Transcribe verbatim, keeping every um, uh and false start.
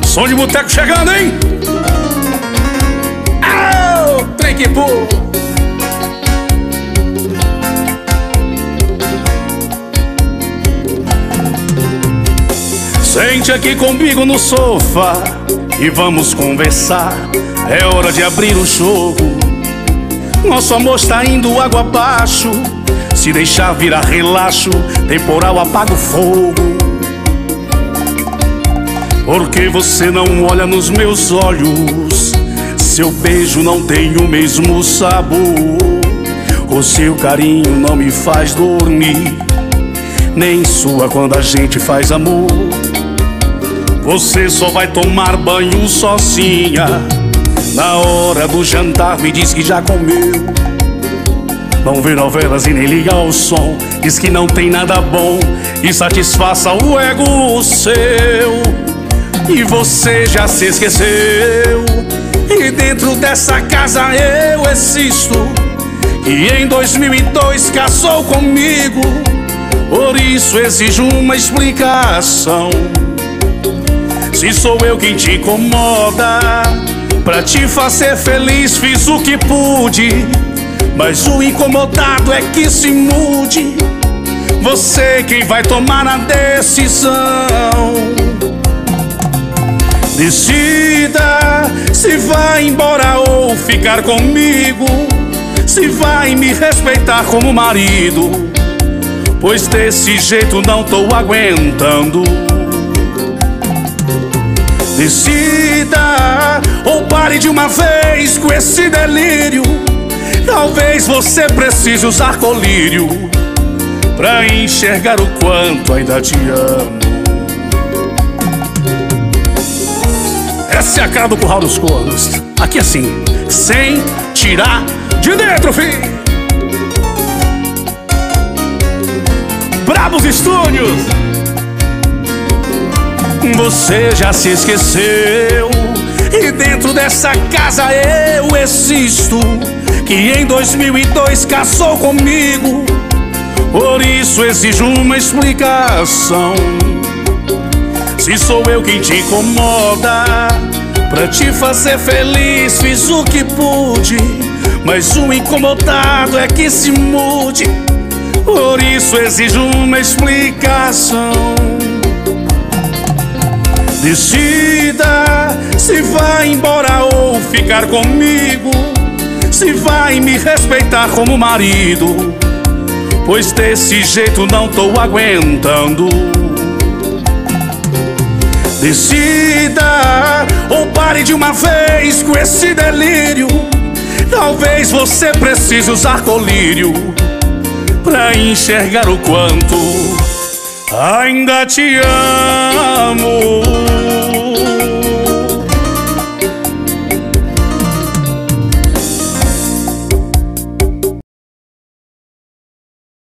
Som de boteco chegando, hein? Oh, trem que pô. Sente aqui comigo no sofá e vamos conversar. É hora de abrir o jogo. Nosso amor está indo água abaixo. Se deixar virar relaxo, temporal apaga o fogo. Porque você não olha nos meus olhos, seu beijo não tem o mesmo sabor. O seu carinho não me faz dormir, nem sua quando a gente faz amor. Você só vai tomar banho sozinha. Na hora do jantar me diz que já comeu. Não vê novelas e nem liga ao som. Diz que não tem nada bom e satisfaça o ego seu. E você já se esqueceu. E dentro dessa casa eu existo. E em dois mil e dois casou comigo. Por isso exijo uma explicação. Se sou eu quem te incomoda, pra te fazer feliz fiz o que pude, mas o incomodado é que se mude. Você quem vai tomar a decisão. Decida se vai embora ou ficar comigo, se vai me respeitar como marido, pois desse jeito não tô aguentando. Decida ou pare de uma vez com esse delírio. Talvez você precise usar colírio pra enxergar o quanto ainda te amo. Essa é a cara do curral dos cornos. Aqui assim, sem tirar de dentro, filho. Brabos Estúdios. Você já se esqueceu. E dentro dessa casa eu existo. Que em dois mil e dois casou comigo. Por isso exijo uma explicação. Se sou eu quem te incomoda, pra te fazer feliz fiz o que pude, mas o incomodado é que se mude. Por isso exijo uma explicação. Decida se vai embora ou ficar comigo, se vai me respeitar como marido, pois desse jeito não tô aguentando. Decida ou pare de uma vez com esse delírio. Talvez você precise usar colírio pra enxergar o quanto ainda te amo.